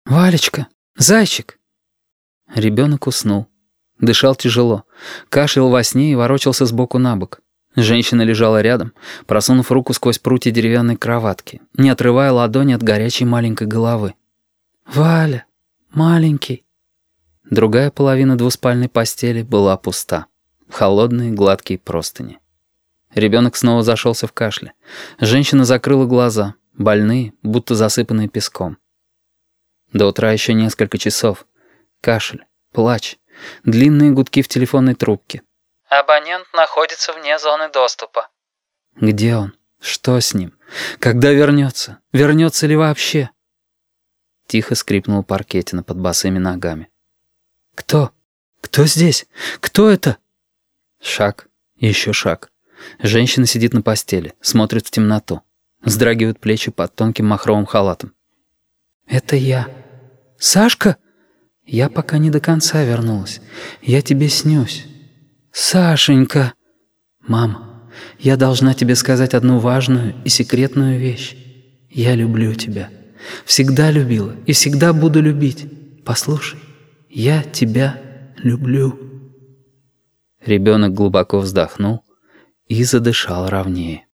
«Валечка, зайчик!» Ребенок уснул. Дышал тяжело, кашлял во сне и ворочался сбоку на бок. Женщина лежала рядом, просунув руку сквозь прутья деревянной кроватки, не отрывая ладони от горячей маленькой головы. «Валя, маленький!» Другая половина двуспальной постели была пуста. Холодные гладкие простыни. Ребенок снова зашелся в кашле. Женщина закрыла глаза, больные, будто засыпанные песком. До утра еще несколько часов. Кашель, плач, длинные гудки в телефонной трубке. «Абонент находится вне зоны доступа». Где он? Что с ним? Когда вернется? Вернется ли вообще? Тихо скрипнул паркетина под босыми ногами. «Кто? Кто здесь? Кто это?» Шаг, еще шаг. Женщина сидит на постели, смотрит в темноту. Вздрагивают плечи под тонким махровым халатом. «Это я. Сашка? Я пока не до конца вернулась. Я тебе снюсь. Сашенька! Мама, я должна тебе сказать одну важную и секретную вещь. Я люблю тебя. Всегда любила и всегда буду любить. Послушай, я тебя люблю». Ребенок глубоко вздохнул и задышал ровнее.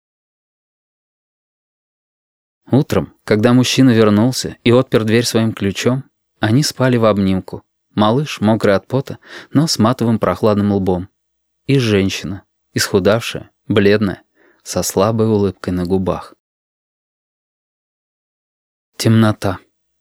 Утром, когда мужчина вернулся и отпер дверь своим ключом, они спали в обнимку. Малыш, мокрый от пота, но с матовым прохладным лбом. И женщина, исхудавшая, бледная, со слабой улыбкой на губах. Темнота.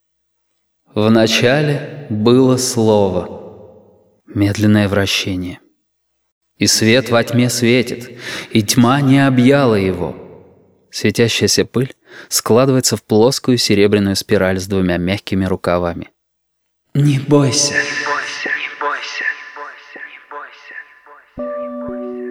Вначале было слово. Медленное вращение. И свет во тьме светит, и тьма не объяла его. Светящаяся пыль складывается в плоскую серебряную спираль с двумя мягкими рукавами. «Не бойся, не бойся, не бойся, не бойся, не бойся, не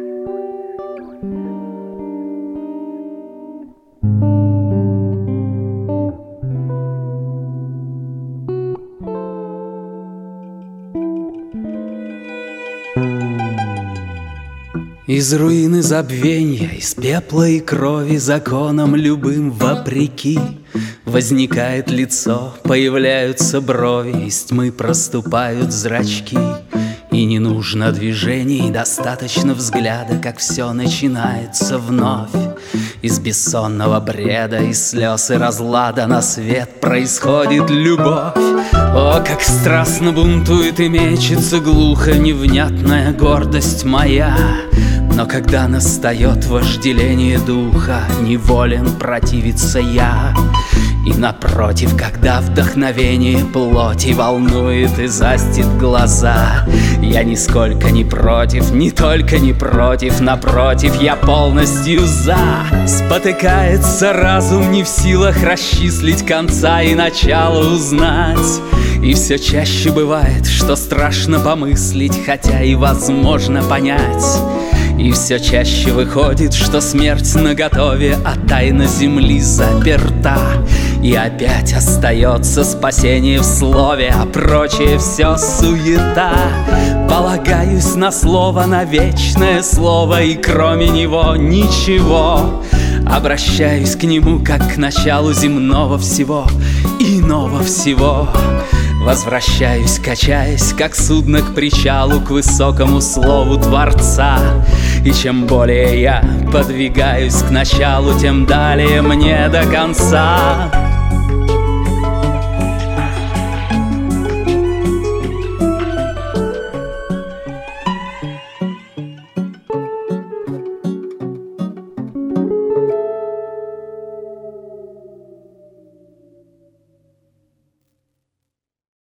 бойся». Из руины забвенья, из пепла и крови, законом любым вопреки, возникает лицо, появляются брови, из тьмы проступают зрачки. И не нужно движений, достаточно взгляда, как все начинается вновь. Из бессонного бреда, из слез и разлада на свет происходит любовь. О, как страстно бунтует и мечется глухо невнятная гордость моя. Но когда настает вожделение духа, неволен противиться я. И напротив, когда вдохновение плоти волнует и застит глаза, я нисколько не против, не только не против, напротив, я полностью за. Спотыкается разум, не в силах расчислить конца и начало узнать. И все чаще бывает, что страшно помыслить, хотя и возможно понять. И все чаще выходит, что смерть наготове, а тайна земли заперта. И опять остается спасение в слове, а прочее все суета. Полагаюсь на слово, на вечное слово, и кроме него ничего. Обращаюсь к нему, как к началу земного всего, иного всего. Возвращаюсь, качаясь, как судно к причалу, к высокому слову Творца. И чем более я подвигаюсь к началу, тем далее мне до конца.